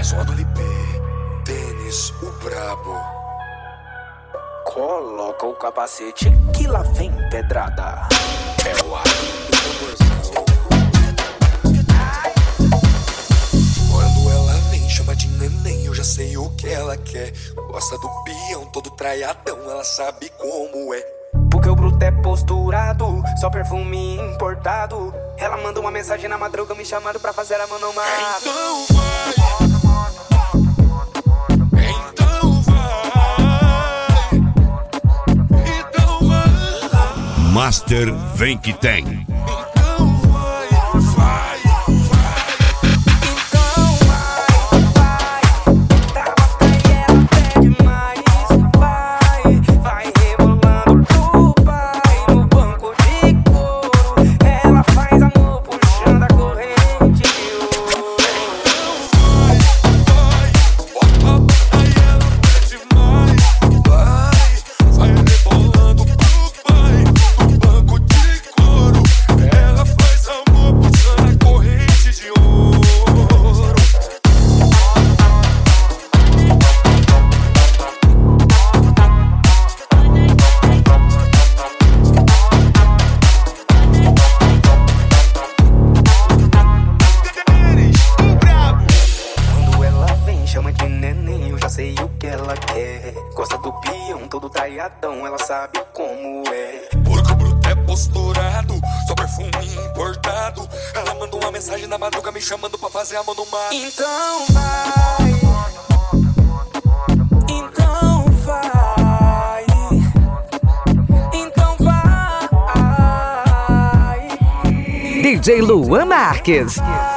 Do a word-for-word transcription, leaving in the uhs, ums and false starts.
mais um do L P. Denis, o brabo. Coloca o capacete que lá vem pedrada. É o ar do tamborzão. Quando ela vem, chama de neném, eu já sei o que ela quer. Gosta do peão, todo traiadão, ela sabe como é. Porque o bruto é posturado, só perfume importado. Ela manda uma mensagem na madruga me chamando pra fazer a mão no mato. Então vai, então vai, então vai. Master vem que tem. Então vai, vai, vai. Então vai, vai, trava e ela pede mais. Vai, vai rebolando pro pai no banco de couro. Ela faz amor puxando a corrente de ouro. Sei o que ela quer. Gosta do peão, todo traiadão, ela sabe como é. Porque o bruto é posturado, só perfume importado. Ela manda uma mensagem na madruga me chamando pra fazer a mão no mato. Então vai, então vai, então vai. D J Luan Marques.